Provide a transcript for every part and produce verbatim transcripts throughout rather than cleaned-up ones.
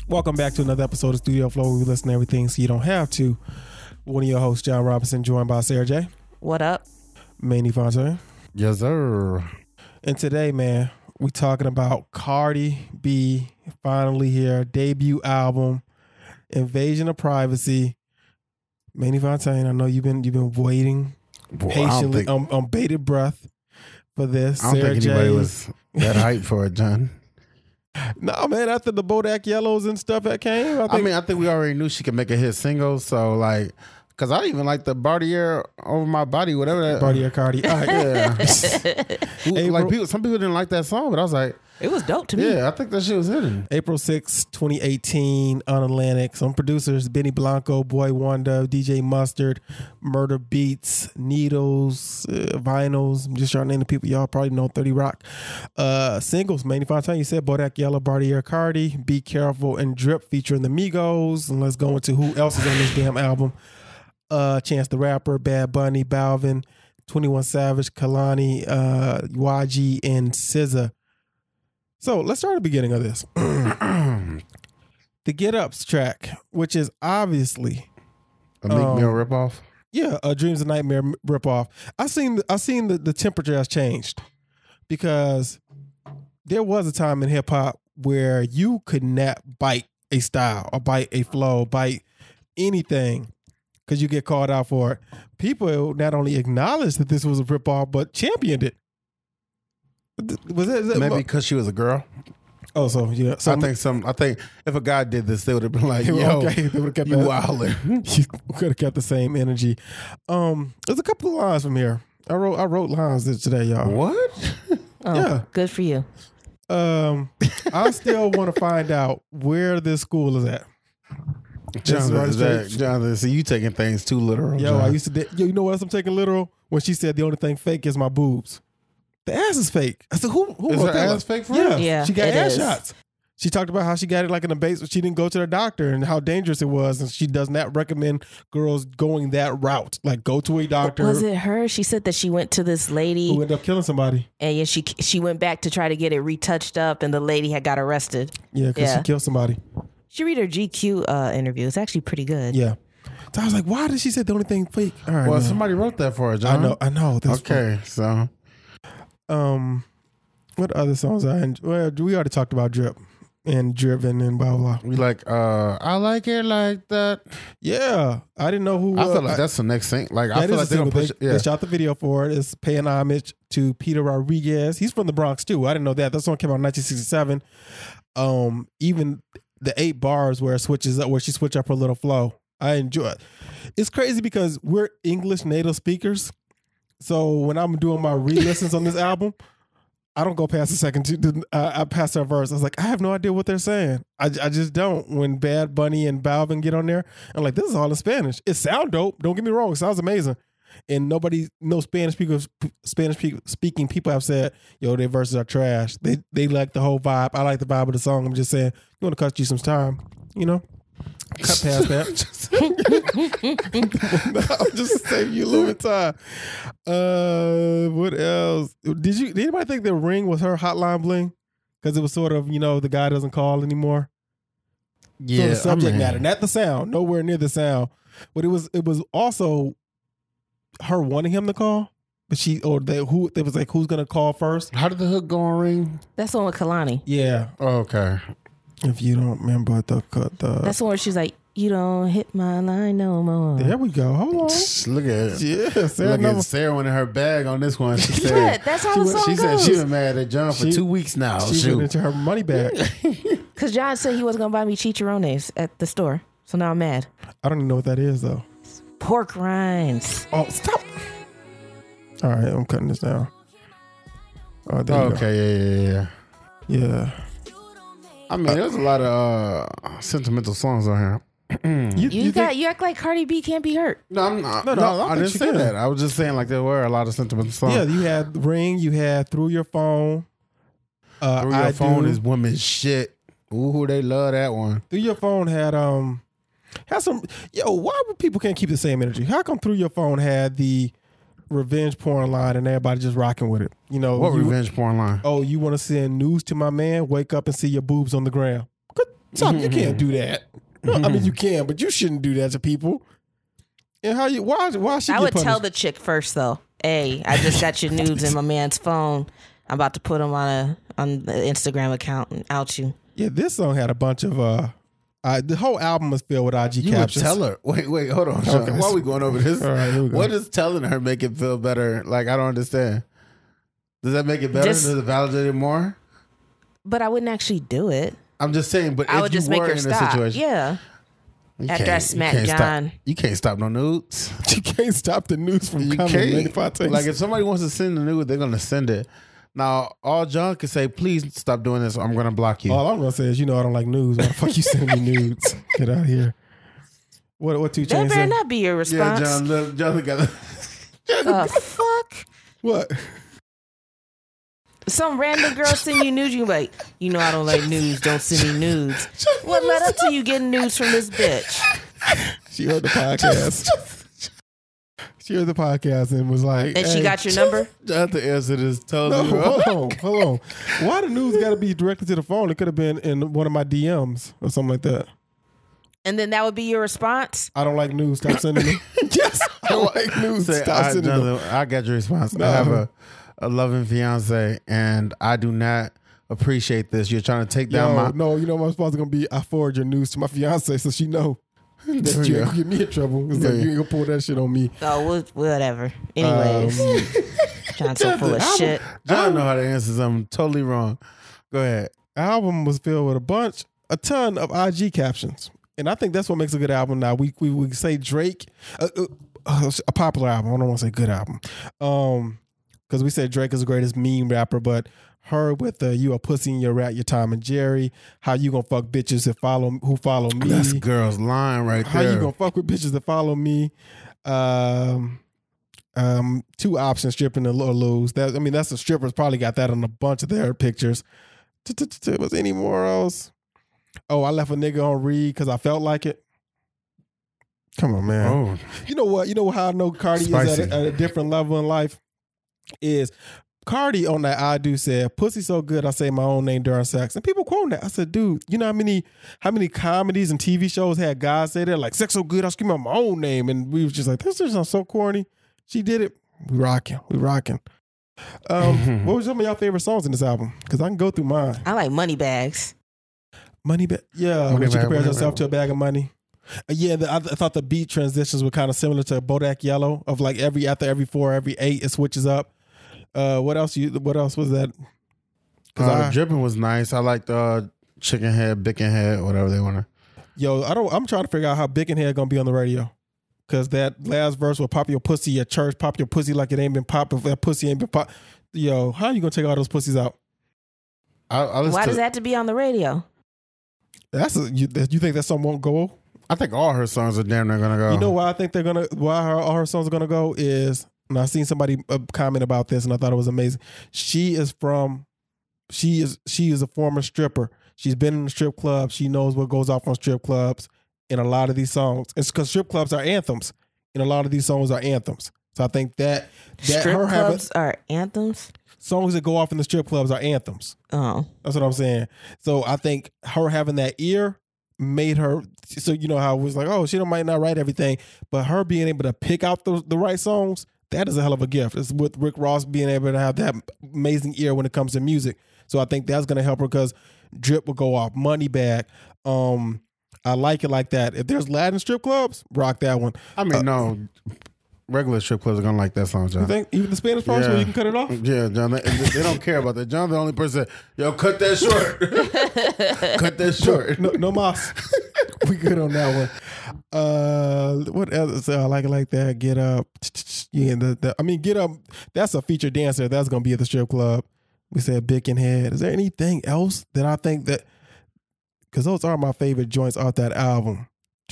Welcome back to another episode of Studio Flow, where we listen to everything so you don't have to. One of your hosts, John Robinson, joined by Sarah J. What up? Manny Fontaine. Yes, sir. And today, man, we talking about Cardi B, finally here, debut album, Invasion of Privacy. Manny Fontaine, I know you've been you've been waiting Boy, patiently think, on, on bated breath for this. I don't Sarah think anybody J. was that hyped for it, John. No, man, after the Bodak Yellows and stuff that came, I, think, I mean, I think we already knew she could make a hit single, so like, because I even like the Bartier Over My Body, whatever that. Bartier Cardi. All right. Yeah. April- like people, some people didn't like that song, but I was like, It was dope to me. yeah, I think that shit was hitting. April sixth, twenty eighteen, on Atlantic. Some producers, Benny Blanco, Boy Wonder, D J Mustard, Murder Beats, Needles, uh, Vinyls. I'm just trying to name the people y'all probably know. thirty Rock. Uh, singles, Manny Fontaine, you said Bodak Yellow, Bartier Cardi, Be Careful, and Drip featuring the Migos. And let's go into who else is on this damn album. Uh, Chance the Rapper, Bad Bunny, Balvin, twenty-one Savage, Kalani, uh, Y G, and S Z A. So let's start at the beginning of this. The Get Ups track, which is obviously A Meek Um, Mill ripoff. yeah, a Dreams of Nightmare ripoff. I seen I seen the, the temperature has changed because there was a time in hip hop where you could not bite a style or bite a flow, bite anything because you get called out for it. People not only acknowledged that this was a ripoff, but championed it. Was it, is it Maybe because she was a girl. Oh, so yeah. So I think some. I think if a guy did this, they would have been like, "Yo, okay, they would have kept you that. wildin'." You could have kept the same energy. Um, there's a couple of lines from here. I wrote I wrote lines today, y'all. What? Oh, Yeah. Good for you. Um, I still want to find out where this school is at. Jonathan, right is that, straight. Jonathan, see you taking things too literal. Yo, I John. used to. de- Yo, you know what else I'm taking literal? When she said the only thing fake is my boobs. The ass is fake. I said, who? Who Is wrote her that? ass fake for Yeah, real? Yeah, she got it ass is. shots. She talked about how she got it like in a basement. She didn't go to the doctor and how dangerous it was, and she does not recommend girls going that route. Like, go to a doctor. Was it her? She said that she went to this lady, who ended up killing somebody? and yeah, she she went back to try to get it retouched up, and the lady had got arrested. Yeah, because Yeah. she killed somebody. She read her G Q uh, interview. It's actually pretty good. Yeah. So I was like, why did she say the only thing fake? All right, Well, man. somebody wrote that for her, I John. know, I know. That's Okay, so Um, what other songs I enjoy? Well, we already talked about Drip and Driven and blah blah. we like. uh I like it like that. Yeah, I didn't know who. I feel uh, like that's the next thing. Like that I feel is like a they're gonna single. push. They, Yeah, they shot the video for it. It's paying homage to Peter Rodriguez. He's from the Bronx too. I didn't know that. That song came out in nineteen sixty-seven. Um, even the eight bars where it switches up, where she switch up her little flow, I enjoy it. It's crazy because we're English native speakers. So when I'm doing my re-listens on this album, I don't go past the second two. Uh, I pass that verse. I was like, I have no idea what they're saying. I, I just don't. When Bad Bunny and Balvin get on there, I'm like, this is all in Spanish. It sounds dope. Don't get me wrong. It sounds amazing. And nobody, no Spanish speakers, Spanish speaking people have said, yo, their verses are trash. They they like the whole vibe. I like the vibe of the song. I'm just saying, you want to cut you some time, you know? Cut past that. I'm just saving you a little bit of time. Uh, what else? Did you? Did anybody think the Ring was her hotline bling? Because it was sort of, you know, the guy doesn't call anymore. yeah. So the subject I mean, matter, not the sound, nowhere near the sound. But it was it was also her wanting him to call. But she or they who it was like, who's gonna call first? How did the hook go on Ring? That's the one with Kalani. Yeah. Oh, okay. If you don't remember the the That's the one where she's like, "You don't hit my line no more." there we go. Hold on. Look at Yeah, Sarah Look never- at Sarah went in her bag on this one. She Yeah, said that's how she the went- song she said goes. she been mad at John for She- two weeks now. she Shoot. went into her money bag. Because John said he wasn't gonna buy me chicharrones at the store, so now I'm mad. I don't even know what that is though. Pork rinds. Oh, stop. All right, I'm cutting this down. Oh, there Oh, you okay, yeah, yeah, yeah. go. Yeah. I mean, there's a lot of uh, sentimental songs on here. You, You, you got think- you act like Cardi B can't be hurt. No, I'm not. No, No, no, I no, don't I, think didn't she say can. that. I was just saying like there were a lot of sentimental songs. yeah, you had Ring, you had Through Your Phone. Uh, Through Your I Phone Do. is woman shit. Ooh, they love that one. Through Your Phone had um had some yo, why would people can't keep the same energy? How come Through Your Phone had the revenge porn line and everybody just rocking with it? You know, What you- revenge porn line? Oh, you want to send news to my man? Wake up and see your boobs on the ground. Good. Stop, you can't do that. No, I mean, you can, but you shouldn't do that to people. And how you? Why? Why should I get would punished? tell the chick first though. Hey, I just got your nudes in my man's phone. I'm about to put them on a on the Instagram account and out you. Yeah, this song had a bunch of uh, uh the whole album was filled with I G You captions. would tell her. Wait, wait, hold on. Sean. Okay. Why are we going over this? All right, here we go. What does telling her make it feel better? Like, I don't understand. Does that make it better? Just- Does it validate it more? But I wouldn't actually do it. I'm just saying, but I if would you just were make her in stop. a situation, Yeah. you After can't- I you smack can't stop- John. you can't stop no nudes. You can't stop the news from You coming. can't. ninety-five takes. Like, if somebody wants to send the nude, they're gonna send it. Now, all John can say, please stop doing this. Or I'm gonna block you. All I'm gonna say is, you know, I don't like news. Why the fuck you sending me nudes? Get out of here. What? What two That chains? better say? not be your yeah, response. John. look, John got. Uh, fuck. What? Some random girl send you nudes. You like, you know I don't like nudes. Don't send me nudes. What led up to you getting nudes from this bitch? She heard the podcast. She heard the podcast and was like, And she hey, got your number? Jonathan answered this No, totally wrong. hold on, hold on. Why the news got to be directed to the phone? It could have been in one of my D Ms or something like that. And then that would be your response? I don't like news. Stop sending me. Yes, I don't like news. Say, Stop I, sending them. Jonathan, I got your response. No. I have a, a loving fiance, and I do not appreciate this. You're trying to take down Yo, my. no, you know my response is gonna be I forward your news to my fiance so she know There that we you go. ain't gonna get me in trouble. It's Yeah, like yeah. you ain't gonna pull that shit on me. Oh, wha- whatever. Anyways. Um, John's so full of shit. John know how to answer something totally wrong. Go ahead. album was filled with a bunch, a ton of I G captions, and I think that's what makes a good album. Now we we would say Drake, uh, uh, a popular album. I don't want to say good album, um, because we said Drake is the greatest meme rapper, but her with the "You a pussy in your rat," your Tom and Jerry. How you gonna fuck bitches that follow who follow me? That's girl's line right How there. you gonna fuck with bitches that follow me? Um, um, two options: stripping or lose. That I mean, that's the strippers probably got that on a bunch of their pictures. Was any more else? Oh, I left a nigga on read because I felt like it. Come on, man. Oh, You know what? You know how I know Cardi is Spicy. at a, at a different level in life? Is Cardi on that I Do said, pussy so good I say my own name during sex. And people quoting that. I said, dude, you know how many how many comedies and T V shows had guys say that? Like, sex so good I scream out my own name. And we was just like, this is so corny. She did it. We rocking. We rocking. Um, what was some of y'all favorite songs in this album? Because I can go through mine. I like money bags. Money bag. Yeah, Money when she bag, compares money herself bag. to a bag of money. Uh, yeah, the, I, th- I thought the beat transitions were kind of similar to Bodak Yellow, of like every after every four, every eight, it switches up. Uh, what else? You what else was that? Because uh, I dripping was nice. I liked uh, chicken head, bacon head, whatever they want to. yo, I don't. I'm trying to figure out how Big and Head gonna be on the radio. Because that last verse will pop your pussy at church, pop your pussy like it ain't been popped. If that pussy ain't been popped, yo, how you gonna take all those pussies out? I, I listened Why to, does that have to be on the radio? That's a, you. You think that song won't go? I think all her songs are damn near gonna go. You know why I think they're gonna why her all her songs are gonna go is, and I seen somebody uh, comment about this and I thought it was amazing. She is from, she is she is a former stripper. She's been in the strip club. She knows what goes off on strip clubs. In a lot of these songs, it's because strip clubs are anthems, and a lot of these songs are anthems. So I think that that Strip her having clubs are anthems? songs that go off in the strip clubs are anthems. Oh. That's what I'm saying. So I think her having that ear made her, so you know how it was like, oh, she don't might not write everything, but her being able to pick out the, the right songs, that is a hell of a gift. It's with Rick Ross being able to have that amazing ear when it comes to music. So I think that's going to help her because Drip will go off. Money Bag. Um, I like it like that. If there's Latin strip clubs, rock that one. I mean, no, regular strip clubs are gonna like that song, You John. think even the Spanish parts Yeah. where you can cut it off? Yeah, John. They, they don't care about that. John's the only person. Yo, cut that short. cut that short. No, no mas. We good on that one. Uh, what else? I like it like that. Get up. Yeah, the, the, I mean, get up. That's a featured dancer. That's gonna be at the strip club. We said Bick and Head. Is there anything else that I think that? Because those are my favorite joints off that album.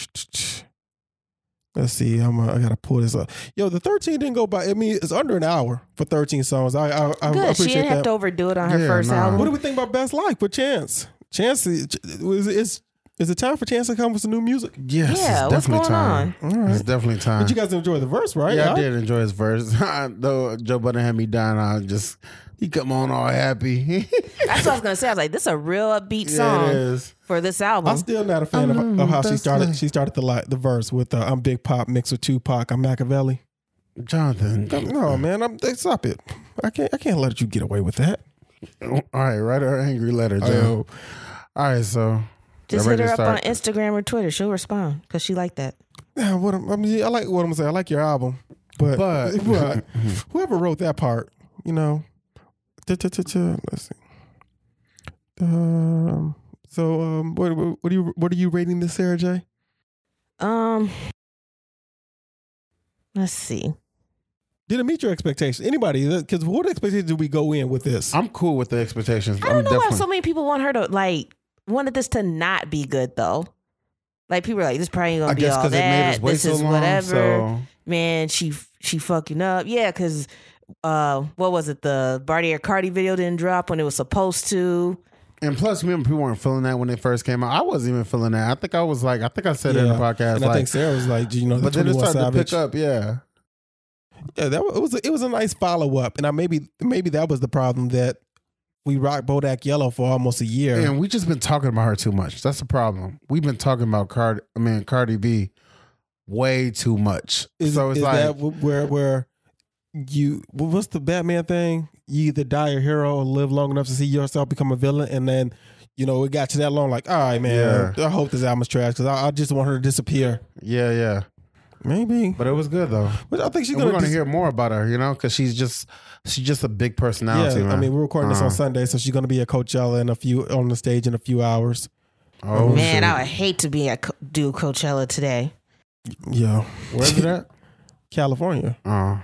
Let's see. I'm. A, I gotta pull this up. Yo, the thirteen didn't go by. I mean, it's under an hour for thirteen songs. I I, I Good. She appreciate didn't have that. to overdo it on her Yeah, first nah. album. What do we think about Best Life with Chance? Chance is is is, is it time for Chance to come with some new music? Yes, Yeah, it's what's definitely going time. on? All right. It's definitely time. But you guys enjoy the verse, right? yeah, Huh? I did enjoy his verse. Though Joe Budden had me down, I just he come on all happy. That's what I was gonna say. I was like, this is a real upbeat Yeah, song it is. for this album. I'm still not a fan of, Um, of how she that's started. nice. She started the li- the verse with uh, "I'm Big Pop" mixed with Tupac. I'm Machiavelli. Jonathan. No, man, I'm stop it. I can't. I can't let you get away with that. All right, write her an angry letter, Joe. Oh, All right, so Just y'all hit ready her to up on start? Instagram or Twitter. She'll respond because she like that. yeah. What I'm, I mean, I like what I'm gonna say. I like your album, but, But- but whoever wrote that part, you know, ta-ta-ta-ta, let's see. Um. So, um, what what are you what are you rating this, Sarah J? Um, let's see. Did it meet your expectations? Anybody? Because what expectations did we go in with this? I'm cool with the expectations. I I'm don't know why definitely. so many people want her to like wanted this to not be good though. Like people are like, this probably ain't gonna I be guess all because it made that. us wait This so is long. whatever. So Man, she she fucking up. Yeah, because uh, what was it? The Bartier Cardi video didn't drop when it was supposed to. and plus, remember people weren't feeling that when it first came out. I wasn't even feeling that. I think I was like, I think I said it in the podcast. And I like, think Sarah was like, you know, the but then it twenty-one started Savage. to pick up. Yeah, Yeah, that was, it was a, it was a nice follow up, and I maybe maybe that was the problem that we rocked Bodak Yellow for almost a year. and we just been talking about her too much. That's the problem. We've been talking about Cardi. I mean Cardi B way too much. Is, so it's is like that wh- where where you what's the Batman thing? You either die a hero or live long enough to see yourself become a villain, and then you know it got to that long. Like, all right, man, I hope this album's trash because I, I just want her to disappear. yeah, yeah. Maybe, But it was good though. but I think she's And gonna we're gonna dis- hear more about her, you know, because she's just she's just a big personality. Yeah, man. I mean, we're recording this Uh-huh. on Sunday, so she's gonna be at Coachella in a few on the stage in a few hours. Oh Man, shit. I would hate to be at Co- do Coachella today. Yeah, Where's it at? California. Oh.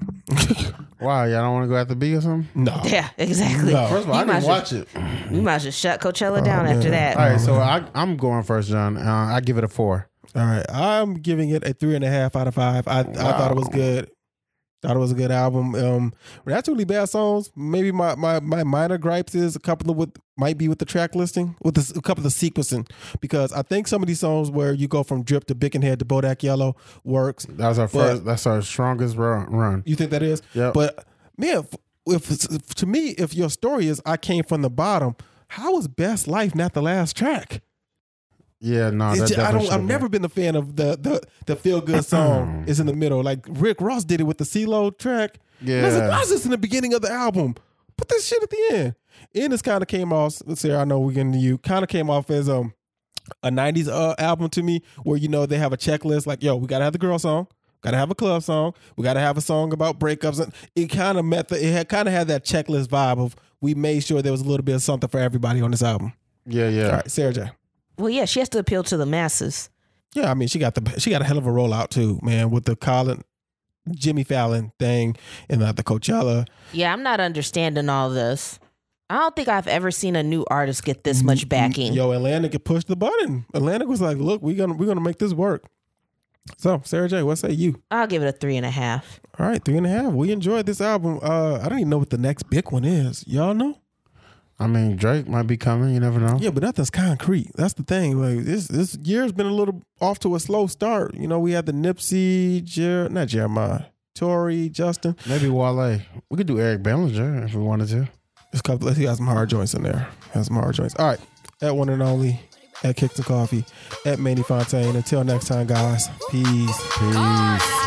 Wow, y'all don't want to go after B or something? No, Yeah, exactly. No. First of all, I You might didn't should- watch it. We might just shut Coachella down Oh, after man. that. All right, so I, I'm going first, John. Uh, I give it a four. All right, I'm giving it a three and a half out of five. I I thought it was Wow. good. Thought it was a good album. Um, not too many bad songs. Maybe my, my, my minor gripes is a couple of what might be with the track listing, with the, a couple of the sequencing, because I think some of these songs where you go from Drip to Bickenhead to Bodak Yellow works. That was our But- first. That's our strongest run. run. You think that is? Yep. But man, if, if to me, if your story is I came from the bottom, how is Best Life not the last track? Yeah, no, It's that just- I definitely don't. I've should've never been a fan of the the the feel good song is in the middle. Like Rick Ross did it with the CeeLo track. been. And I was like, Yeah, why is this in the beginning of the album? Put this shit at the end. And this kind of came off. Sarah, I know we're getting to you. Kind of came off as um a nineties uh, album to me, where you know they have a checklist like, yo, we gotta have the girl song, gotta have a club song, we gotta have a song about breakups. And it kind of met the. It had kind of had that checklist vibe of we made sure there was a little bit of something for everybody on this album. yeah, yeah. All right, Sarah J. Well, yeah, she has to appeal to the masses. Yeah, I mean, she got the she got a hell of a rollout too, man, with the Colin, Jimmy Fallon thing and uh, the Coachella. Yeah, I'm not understanding all this. I don't think I've ever seen a new artist get this much backing. Yo, Atlantic could push the button. Atlantic was like, look, we're gonna we're gonna make this work. So, Sarah J, what say you? I'll give it a three and a half. All right, three and a half. We enjoyed this album. Uh, I don't even know what the next big one is. Y'all know? I mean, Drake might be coming. You never know. Yeah, but nothing's concrete. That's the thing. Like this this year's been a little off to a slow start. You know, we had the Nipsey, Jer- not Jeremiah, Tory, Justin. Maybe Wale. We could do Eric Bellinger if we wanted to. There's a couple. He got some hard joints in there. Has some hard joints. All right, at one and only, at Kicks and Coffee, at Manny Fontaine. Until next time, guys. Peace. Peace.